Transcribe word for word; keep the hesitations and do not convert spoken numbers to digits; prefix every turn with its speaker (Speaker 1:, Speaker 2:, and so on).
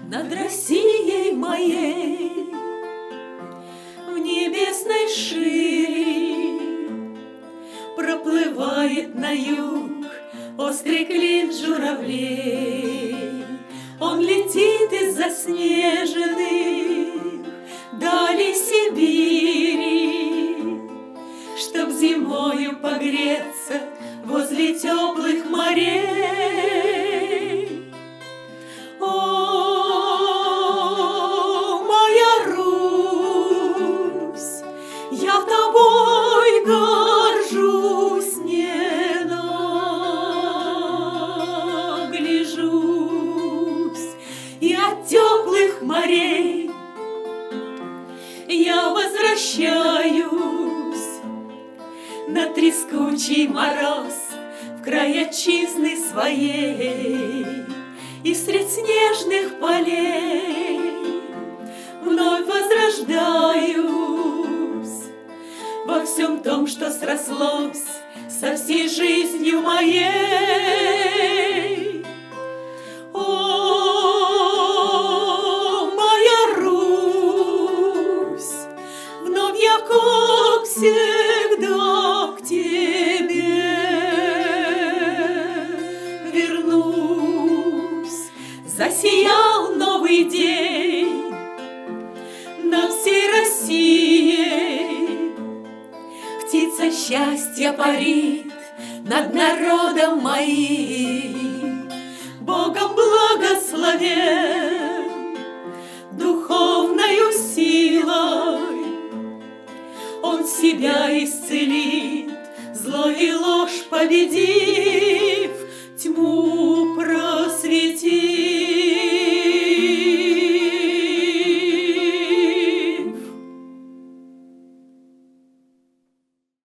Speaker 1: над Россией моей, в небесной шире проплывает на юг острый клин журавлей. Он летит из заснеженных далей Сибири, чтоб зимою погреться возле теплых морей. О, моя Русь, я тобой горжусь, не нагляжусь, и от теплых морей я возвращаюсь на трескучий мороз в край отчизны своей, и средь снежных полей вновь возрождаюсь во всем том, что срослось со всей жизнью моей. О, моя Русь, вновь я, как всегда, к тебе вернусь. Засиял новый день над всей Россией, птица счастья парит над народом моим. Богом благословен духовною силой, Он себя исцелит, зло и ложь победит.